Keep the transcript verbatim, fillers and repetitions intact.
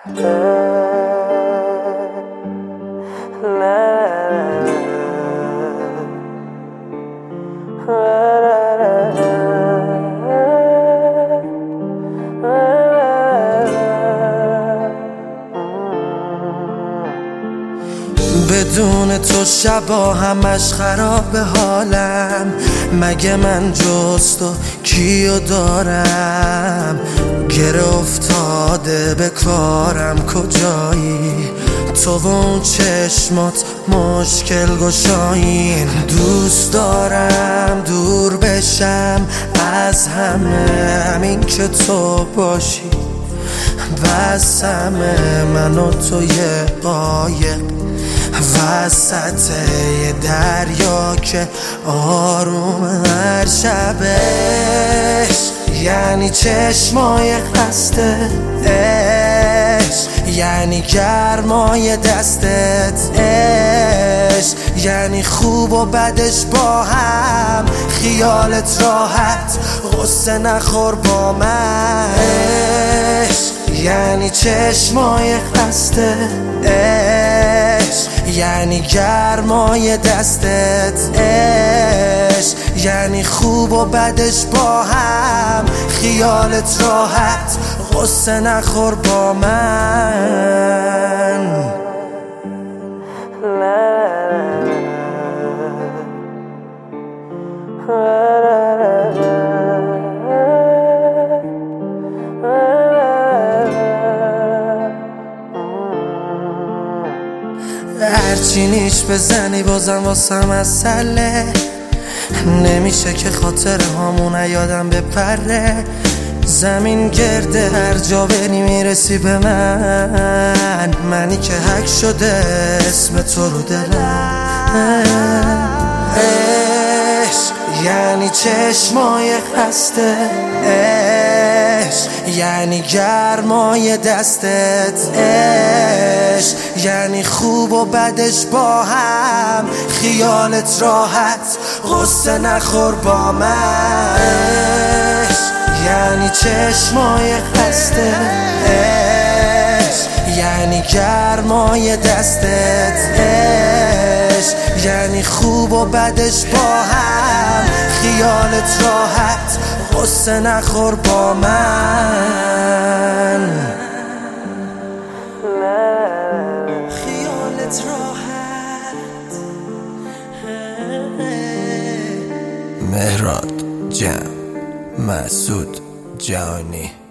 بدون تو شبا همش خراب حالم. مگه من جز تو کیو دارم؟ گره افتاده به کارم کجایی؟ تو و اون چشمات مشکل گشایین. دوست دارم دور بشم از همه، همین که تو باشی بس همه. من و تو یه قایق وسط یه دریا که آروم هر شبش. یعنی چشمای خسته عشق، یعنی گرمای دستت عشق، یعنی خوب و بدش با هم. خیالت راحت غصه نخور با من عشق. یعنی چشمای خسته عشق، یعنی گرمای دستت عشق، یعنی خوب و بدش با هم. خیالت راحت غصه نخور با من. هرچی نیش بزنی بازم واسم مسئله. نمیشه که خاطر هامون یادم بپره. زمین گرده هر جا بری میرسی به من. منی که حک شده اسم تو رو دلم. عشق یعنی چشمای خسته عشق، یعنی گرمای دستت عشق، یعنی خوب و بدش با هم. خیالت راحت غصه نخور با من عشق. یعنی چشمای خسته عشق، یعنی گرمای دستت عشق، یعنی خوب و بدش با هم. خیالت راحت غصه نخور با من. خیالت راحت. مهراد جمع مسعود جهانی.